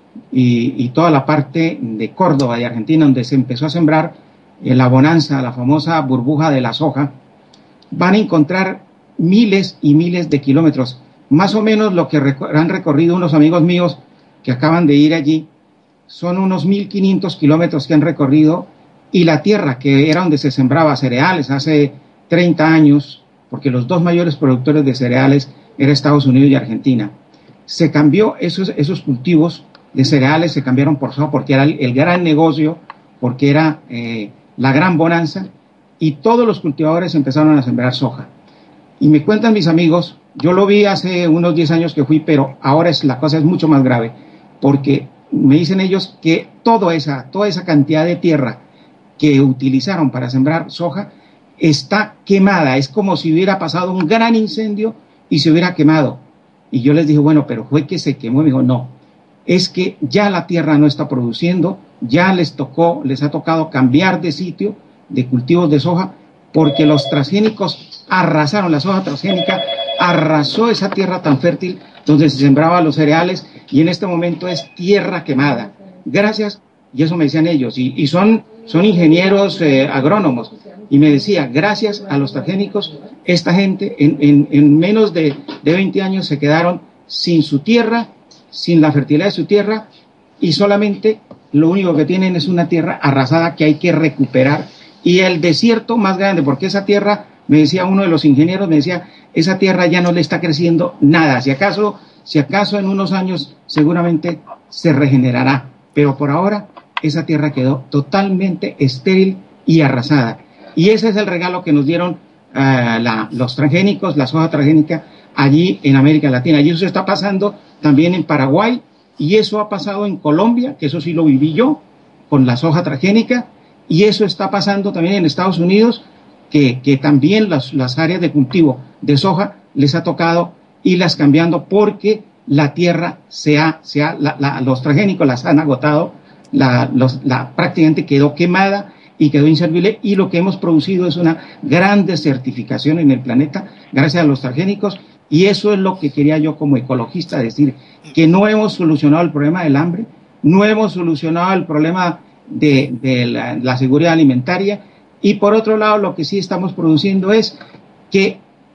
y, y toda la parte de Córdoba y Argentina, donde se empezó a sembrar eh, la bonanza, la famosa burbuja de la soja, van a encontrar miles y miles de kilómetros, más o menos lo que reco- han recorrido unos amigos míos que acaban de ir allí. Son unos mil quinientos kilómetros que han recorrido, y la tierra que era donde se sembraba cereales hace treinta años, porque los dos mayores productores de cereales eran Estados Unidos y Argentina, se cambió esos, esos cultivos de cereales, se cambiaron por soja porque era el, el gran negocio, porque era eh, la gran bonanza, y todos los cultivadores empezaron a sembrar soja. Y me cuentan mis amigos, yo lo vi hace unos diez años que fui, pero ahora es, la cosa es mucho más grave, porque me dicen ellos que toda esa, toda esa cantidad de tierra que utilizaron para sembrar soja está quemada. Es como si hubiera pasado un gran incendio y se hubiera quemado. Y yo les dije, bueno, pero fue que se quemó. Y me dijo, no, es que ya la tierra no está produciendo, ya les tocó, les ha tocado cambiar de sitio, de cultivos de soja, porque los transgénicos arrasaron, la soja transgénica arrasó esa tierra tan fértil donde se sembraban los cereales, y en este momento es tierra quemada. Gracias, y eso me decían ellos, y, y son, son ingenieros eh, agrónomos, y me decía, gracias a los transgénicos, esta gente en, en, en menos de, de veinte años se quedaron sin su tierra, sin la fertilidad de su tierra, y solamente lo único que tienen es una tierra arrasada que hay que recuperar, y el desierto más grande, porque esa tierra, me decía uno de los ingenieros, me decía, esa tierra ya no le está creciendo nada, si acaso, si acaso en unos años seguramente se regenerará, pero por ahora esa tierra quedó totalmente estéril y arrasada. Y ese es el regalo que nos dieron uh, la, los transgénicos, la soja transgénica allí en América Latina. Y eso está pasando también en Paraguay, y eso ha pasado en Colombia, que eso sí lo viví yo, con la soja transgénica, y eso está pasando también en Estados Unidos, que, que también las, las áreas de cultivo de soja les ha tocado irlas cambiando porque la tierra se ha, se ha la, la, los transgénicos las han agotado, la, los, la, prácticamente quedó quemada y quedó inservible, y lo que hemos producido es una gran desertificación en el planeta gracias a los transgénicos, y eso es lo que quería yo como ecologista decir, que no hemos solucionado el problema del hambre, no hemos solucionado el problema de, de la, la seguridad alimentaria, y por otro lado lo que sí estamos produciendo es que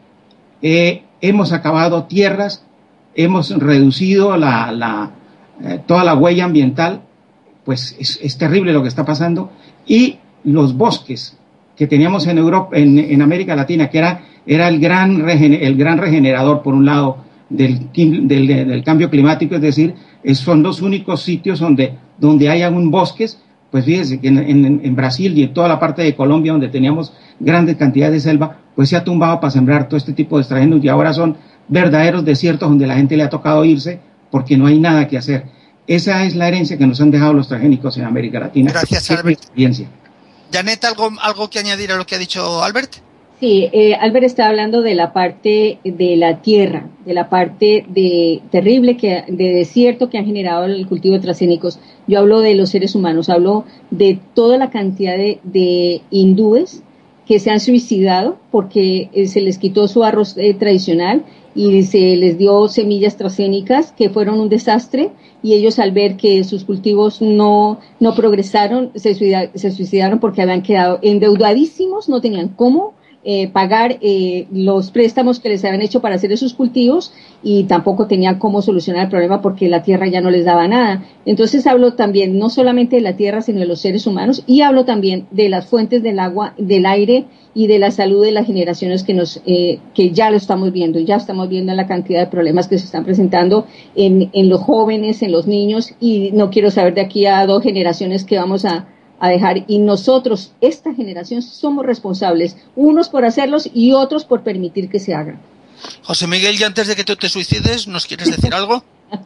eh, hemos acabado tierras, hemos reducido la, la, eh, toda la huella ambiental, pues es, es terrible lo que está pasando, y los bosques que teníamos en Europa, en, en América Latina, que era, era el, gran regen, el gran regenerador, por un lado, del, del, del cambio climático, es decir, es, son los únicos sitios donde, donde hay aún bosques. Pues fíjense que en, en, en Brasil y en toda la parte de Colombia, donde teníamos grandes cantidades de selva, pues se ha tumbado para sembrar todo este tipo de extranjeros, y ahora son verdaderos desiertos donde la gente le ha tocado irse porque no hay nada que hacer. Esa es la herencia que nos han dejado los transgénicos en América Latina. Gracias, Albert. Janet, ¿algo, ¿algo que añadir a lo que ha dicho Albert? Sí, eh, Albert está hablando de la parte de la tierra, de la parte de terrible que de desierto que han generado el cultivo de transgénicos. Yo hablo de los seres humanos, hablo de toda la cantidad de, de hindúes que se han suicidado porque eh, se les quitó su arroz eh, tradicional y se les dio semillas transgénicas que fueron un desastre, y ellos al ver que sus cultivos no, no progresaron, se suicidaron, se suicidaron porque habían quedado endeudadísimos, no tenían cómo Eh, pagar eh, los préstamos que les habían hecho para hacer esos cultivos, y tampoco tenían cómo solucionar el problema porque la tierra ya no les daba nada. Entonces hablo también no solamente de la tierra, sino de los seres humanos, y hablo también de las fuentes del agua, del aire y de la salud de las generaciones que nos eh, que ya lo estamos viendo, ya estamos viendo la cantidad de problemas que se están presentando en, en los jóvenes, en los niños, y no quiero saber de aquí a dos generaciones que vamos a a dejar, y nosotros, esta generación, somos responsables, unos por hacerlos y otros por permitir que se hagan. José Miguel, y antes de que tú te suicides, ¿nos quieres decir algo?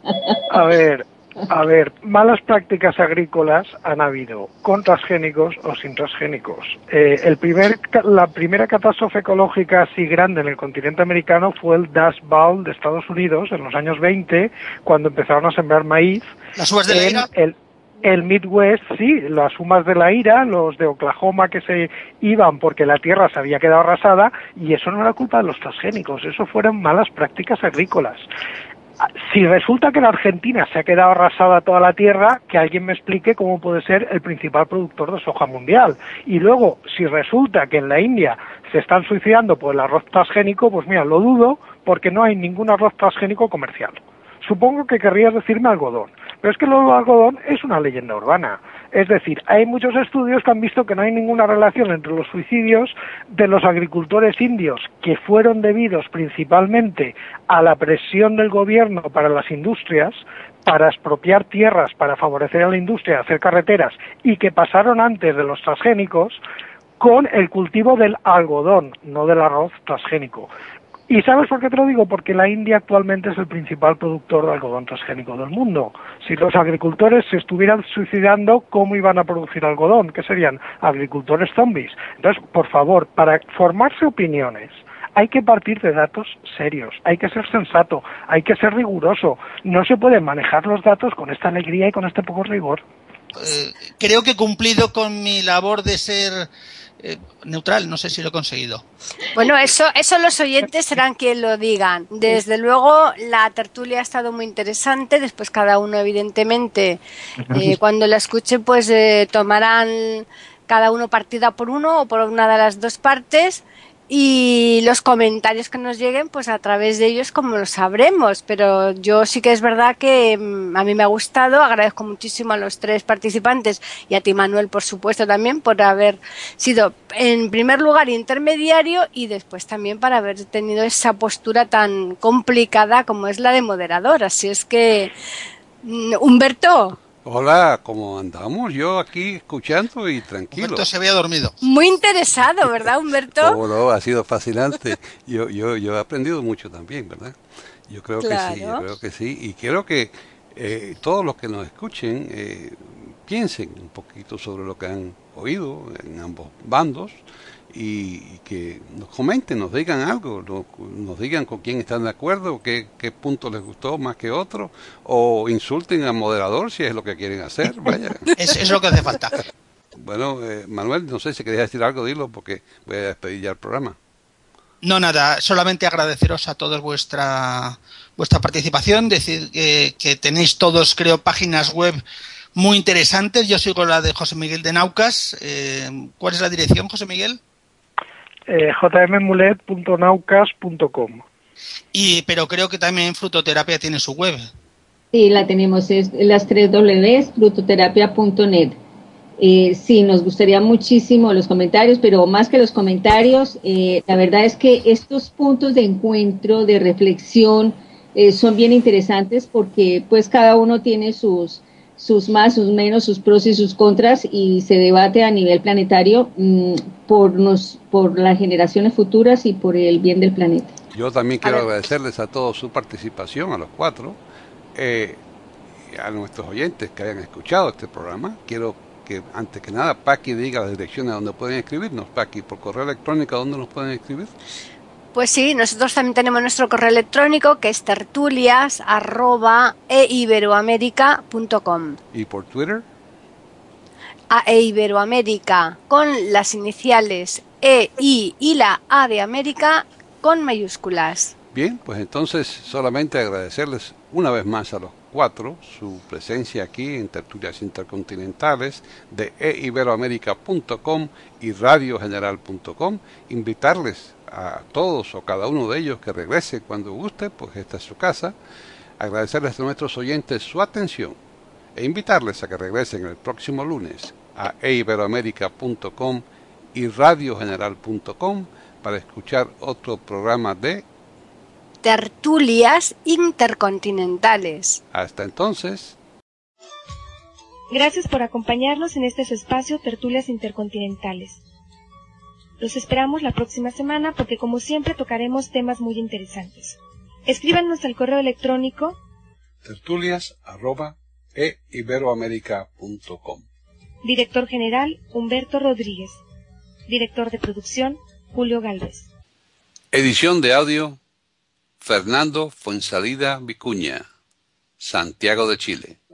A ver, a ver, malas prácticas agrícolas han habido con transgénicos o sin transgénicos. Eh, el primer, la primera catástrofe ecológica así grande en el continente americano fue el Dust Bowl de Estados Unidos en los años veinte, cuando empezaron a sembrar maíz. ¿Las uvas de la ira? El, El Midwest, sí, las humas de la ira, los de Oklahoma que se iban porque la tierra se había quedado arrasada, y eso no era culpa de los transgénicos, eso fueron malas prácticas agrícolas. Si resulta que en Argentina se ha quedado arrasada toda la tierra, que alguien me explique cómo puede ser el principal productor de soja mundial. Y luego, si resulta que en la India se están suicidando por el arroz transgénico, pues mira, lo dudo, porque no hay ningún arroz transgénico comercial. Supongo que querrías decirme algodón, pero es que lo del algodón es una leyenda urbana. Es decir, hay muchos estudios que han visto que no hay ninguna relación entre los suicidios de los agricultores indios, que fueron debidos principalmente a la presión del gobierno para las industrias, para expropiar tierras, para favorecer a la industria, hacer carreteras, y que pasaron antes de los transgénicos, con el cultivo del algodón, no del arroz transgénico. ¿Y sabes por qué te lo digo? Porque la India actualmente es el principal productor de algodón transgénico del mundo. Si los agricultores se estuvieran suicidando, ¿cómo iban a producir algodón? ¿Qué serían? Agricultores zombies. Entonces, por favor, para formarse opiniones, hay que partir de datos serios, hay que ser sensato, hay que ser riguroso. No se pueden manejar los datos con esta alegría y con este poco rigor. Eh, creo que he cumplido con mi labor de ser Eh, neutral, no sé si lo he conseguido. Bueno, eso, eso los oyentes serán quien lo digan. Desde luego, la tertulia ha estado muy interesante. Después cada uno, evidentemente, eh, cuando la escuche, pues eh, tomarán cada uno partida por uno o por una de las dos partes. Y los comentarios que nos lleguen, pues a través de ellos como lo sabremos. Pero yo sí que es verdad que mmm, a mí me ha gustado. Agradezco muchísimo a los tres participantes y a ti, Manuel, por supuesto, también por haber sido en primer lugar intermediario, y después también para haber tenido esa postura tan complicada como es la de moderador. Así es que, Humberto. Hola, ¿cómo andamos? Yo aquí escuchando y tranquilo. Humberto se había dormido. Muy interesado, ¿verdad, Humberto? Oh, no, ha sido fascinante. Yo, yo, yo he aprendido mucho también, ¿verdad? Yo creo claro. que sí, yo creo que sí. Y quiero que eh, todos los que nos escuchen eh, piensen un poquito sobre lo que han oído en ambos bandos, y, y que nos comenten, nos digan algo, nos, nos digan con quién están de acuerdo, qué, qué punto les gustó más que otro, o insulten al moderador si es lo que quieren hacer, vaya. Es, es lo que hace falta. Bueno, eh, Manuel, no sé si querías decir algo, dilo, porque voy a despedir ya el programa. No, nada, solamente agradeceros a todos vuestra vuestra participación, decir que, que tenéis todos, creo, páginas web muy interesantes. Yo sigo la de José Miguel de Naucas. Eh, ¿Cuál es la dirección, José Miguel? Eh, j m mulet punto naucas punto com. Y pero creo que también Frutoterapia tiene su web. Sí, la tenemos, es las tres dobles, frutoterapia punto net. Eh, sí, nos gustaría muchísimo los comentarios, pero más que los comentarios, eh, la verdad es que estos puntos de encuentro, de reflexión, eh, son bien interesantes, porque pues cada uno tiene sus sus más, sus menos, sus pros y sus contras, y se debate a nivel planetario mmm, por nos, por las generaciones futuras y por el bien del planeta. Yo también quiero agradecerles a todos su participación, a los cuatro, eh, a nuestros oyentes que hayan escuchado este programa. Quiero que antes que nada Paqui diga las direcciones donde pueden escribirnos. Paqui, por correo electrónico, ¿dónde nos pueden escribir? Pues sí, nosotros también tenemos nuestro correo electrónico, que es tertulias arroba eiberoamerica punto com. ¿Y por Twitter? A Eiberoamérica, con las iniciales E, I y la A de América con mayúsculas. Bien, pues entonces solamente agradecerles una vez más a los cuatro su presencia aquí en Tertulias Intercontinentales de e iberoamerica punto com y radio general punto com. Invitarles a todos o cada uno de ellos que regrese cuando guste, pues esta es su casa. Agradecerles a nuestros oyentes su atención e invitarles a que regresen el próximo lunes a e iberoamerica punto com y radio general punto com para escuchar otro programa de Tertulias Intercontinentales. Hasta entonces. Gracias por acompañarnos en este su espacio Tertulias Intercontinentales. Los esperamos la próxima semana porque como siempre tocaremos temas muy interesantes. Escríbanos al correo electrónico tertulias arroba e iberoamerica punto com. Director General Humberto Rodríguez. Director de Producción Julio Galvez. Edición de audio Fernando Fuensalida Vicuña, Santiago de Chile.